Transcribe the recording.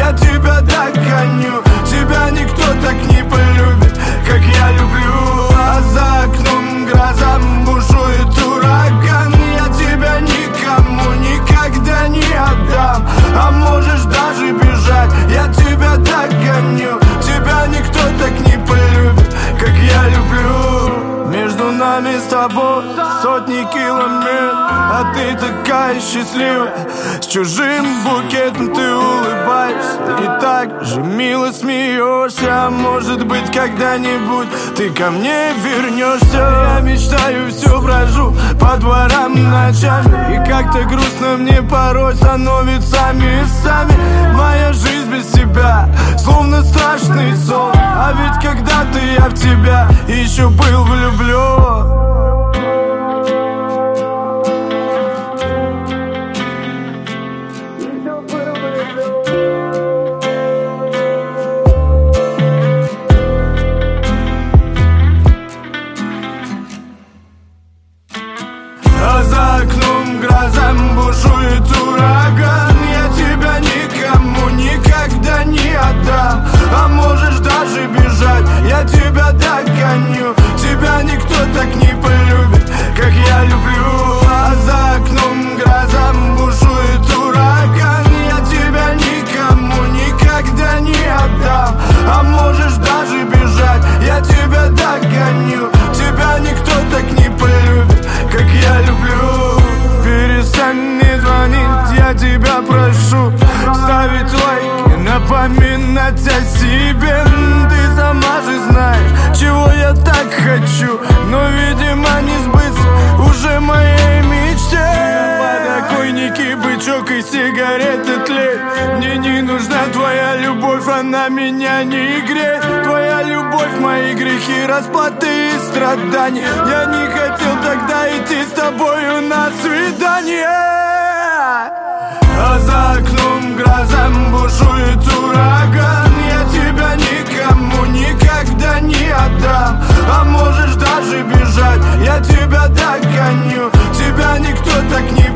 я тебя догоню. Тебя никто так не полюбит, как я люблю. А за окном гроза, бушует ураган. Я тебя никому никогда не отдам. А можешь даже бежать, я тебя догоню. Тебя никто так не полюбит, как я люблю. Между нами с тобой сотни километров, а ты такая счастливая. С чужим букетом ты улыбаешься и так же мило смеешься. А может быть, когда-нибудь ты ко мне вернешься. Я мечтаю, все брожу по дворам ночами, и как-то грустно мне порой становится местами. Моя жизнь без тебя словно страшный сон. А ведь когда-то я в тебя еще был влюблен. А за окном гроза, бушует ураган. Я тебя никому никогда не отдам. А можешь даже бежать, я тебя догоню. Тебя никто так не полюбит, как я люблю. А за окном гроза, бушует ураган. Я тебя никому никогда не отдам. А можешь даже бежать, я тебя догоню. Тебя никто так не полюбит, как я люблю. Перестань мне звонить, я тебя прошу. Ставить лайки, напоминать о себе. Ты сама же знаешь, чего я так хочу, но, видимо, не сбыться уже моей мечте. На подоконнике бычок и сигареты тлеют. Мне не нужна твоя любовь, она меня не греет. Твоя любовь, мои грехи, расплаты и страдания. Я не хотел тогда идти с тобою на свидание. А за окном гроза, бушует ураган. Я тебя никому никогда не отдам. А можешь даже бежать, я тебя догоню. Тебя никто так не